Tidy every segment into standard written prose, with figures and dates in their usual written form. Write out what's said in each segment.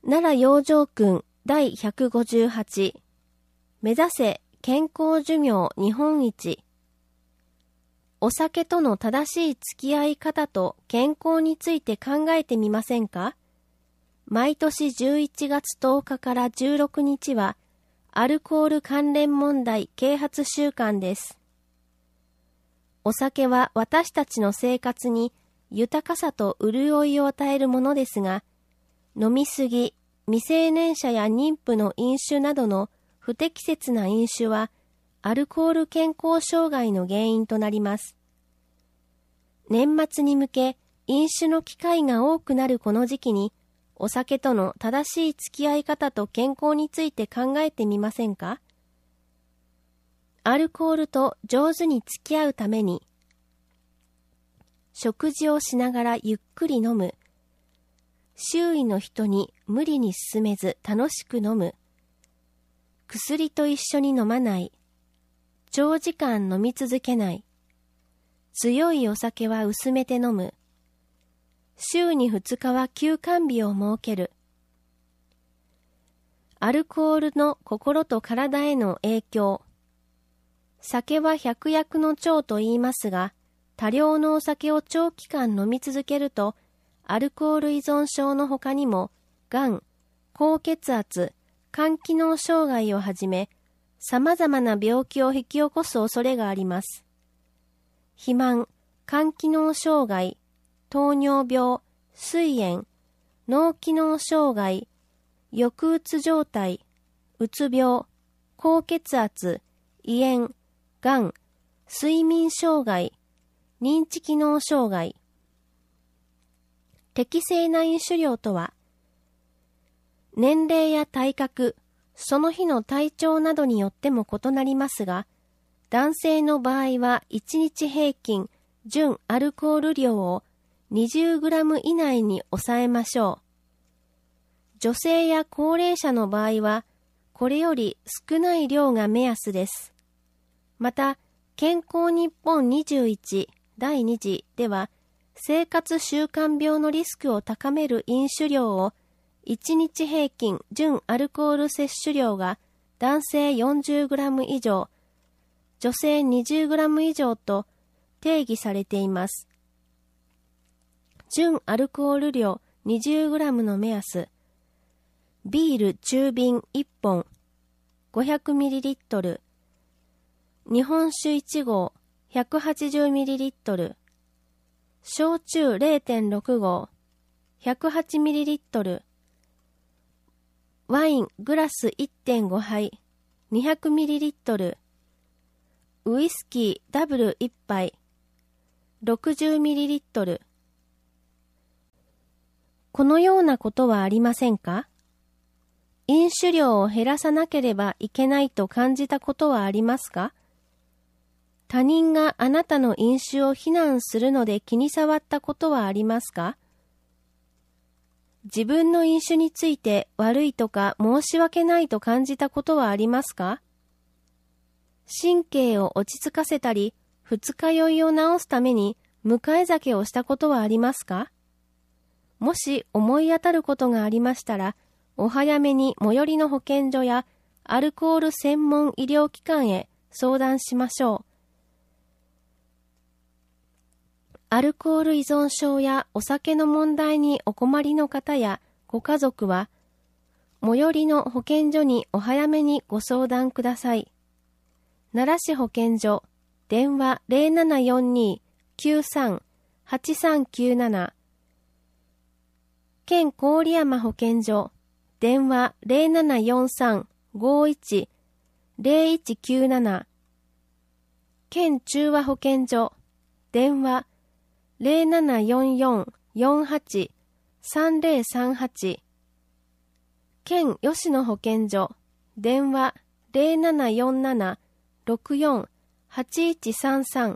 奈良養生訓第158目指せ健康寿命日本一。お酒との正しい付き合い方と健康について考えてみませんか？毎年11月10日から16日はアルコール関連問題啓発週間です。お酒は私たちの生活に豊かさと潤いを与えるものですが、飲みすぎ、未成年者や妊婦の飲酒などの不適切な飲酒はアルコール健康障害の原因となります。年末に向け飲酒の機会が多くなるこの時期に、お酒との正しい付き合い方と健康について考えてみませんか？アルコールと上手に付き合うために、食事をしながらゆっくり飲む。周囲の人に無理に勧めず楽しく飲む。薬と一緒に飲まない。長時間飲み続けない。強いお酒は薄めて飲む。週に2日は休肝日を設ける。アルコールの心と体への影響。酒は百薬の長と言いますが、多量のお酒を長期間飲み続けると、アルコール依存症の他にも、がん、高血圧、肝機能障害をはじめ、様々な病気を引き起こす恐れがあります。肥満、肝機能障害、糖尿病、膵炎、脳機能障害、抑うつ状態、うつ病、高血圧、胃炎、がん、睡眠障害、認知機能障害。適正な飲酒量とは、年齢や体格、その日の体調などによっても異なりますが、男性の場合は1日平均純アルコール量を 20g 以内に抑えましょう。女性や高齢者の場合は、これより少ない量が目安です。また、健康日本21第2次では、生活習慣病のリスクを高める飲酒量を1日平均純アルコール摂取量が男性 40g 以上、女性 20g 以上と定義されています。純アルコール量 20g の目安、ビール中瓶1本 500ml、日本酒1合 180ml、焼酎 0.6 合 108ml、ワイングラス 1.5 杯 200ml、ウイスキーダブル1杯 60ml。 このようなことはありませんか？飲酒量を減らさなければいけないと感じたことはありますか？他人があなたの飲酒を非難するので気に障ったことはありますか？自分の飲酒について悪いとか申し訳ないと感じたことはありますか？神経を落ち着かせたり、二日酔いを治すために迎え酒をしたことはありますか？もし思い当たることがありましたら、お早めに最寄りの保健所やアルコール専門医療機関へ相談しましょう。アルコール依存症やお酒の問題にお困りの方やご家族は、最寄りの保健所にお早めにご相談ください。奈良市保健所、電話 0742-93-8397、県郡山保健所、電話 0743-51-0197、県中和保健所、電話0744-48-3038、県吉野保健所、電話 0747-64-8133。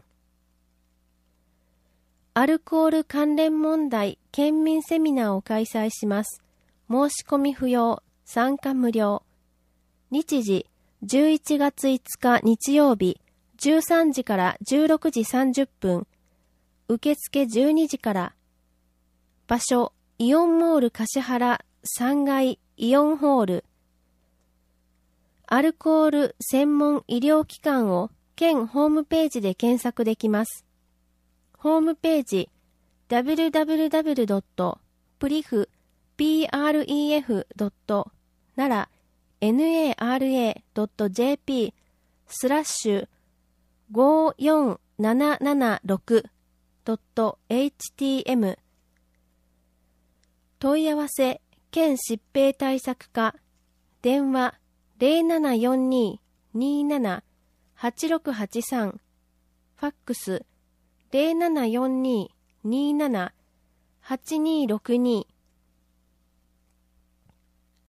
アルコール関連問題県民セミナーを開催します。申し込み不要、参加無料。日時、11月5日日曜日、13時から16時30分。受付12時から。場所、イオンモール橿原 3階イオンホール。アルコール専門医療機関を県ホームページで検索できます。ホームページ www.pref.nara.jp/54776.htm 問い合わせ県疾病対策課電話 0742-27-8683 ファックス 0742-27-8262